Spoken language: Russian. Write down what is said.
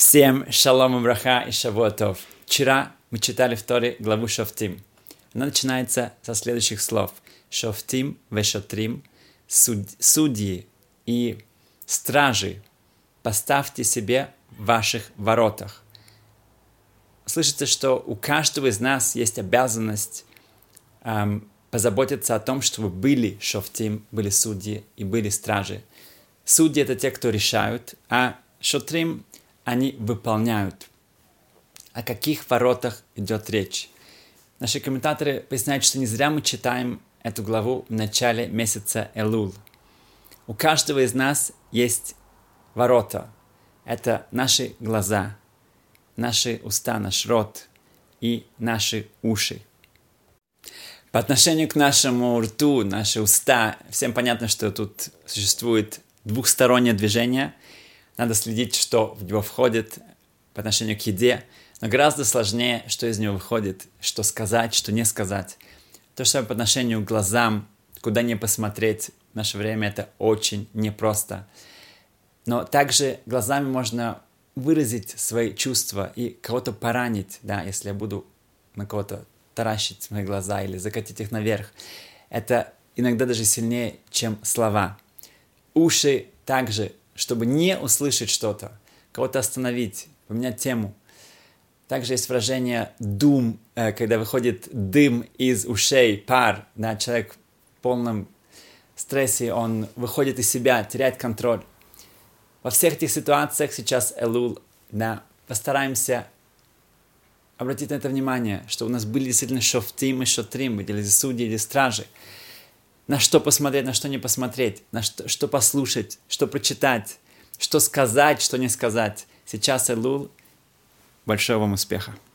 Всем шалом и браха и шавуатов. Вчера мы читали в Торе главу Шофтим. Она начинается со следующих слов. Шофтим вешотрим, судьи и стражи, поставьте себе в ваших воротах. Слышится, что у каждого из нас есть обязанность позаботиться о том, чтобы были шофтим, были судьи и были стражи. Судьи — это те, кто решают, а шотрим — они выполняют. О каких воротах идет речь? Наши комментаторы поясняют, что не зря мы читаем эту главу в начале месяца Элул. У каждого из нас есть ворота. Это наши глаза, наши уста, наш рот и наши уши. По отношению к нашему рту, наши уста, всем понятно, что тут существует двухстороннее движение. Надо следить, что в него входит по отношению к еде, но гораздо сложнее, что из него выходит, что сказать, что не сказать. То, что по отношению к глазам, куда не посмотреть в наше время, это очень непросто. Но также глазами можно выразить свои чувства и кого-то поранить, да, если я буду на кого-то таращить мои глаза или закатить их наверх. Это иногда даже сильнее, чем слова. Уши также, чтобы не услышать что-то, кого-то остановить, поменять тему. Также есть выражение «дум», когда выходит дым из ушей, пар, да, человек в полном стрессе, он выходит из себя, теряет контроль. Во всех этих ситуациях сейчас Элул, да, постараемся обратить на это внимание, что у нас были действительно шофтим и шотрим, или судьи, или стражи. На что посмотреть, на что не посмотреть, на что послушать, что прочитать, что сказать, что не сказать. Сейчас Элул. Большого вам успеха!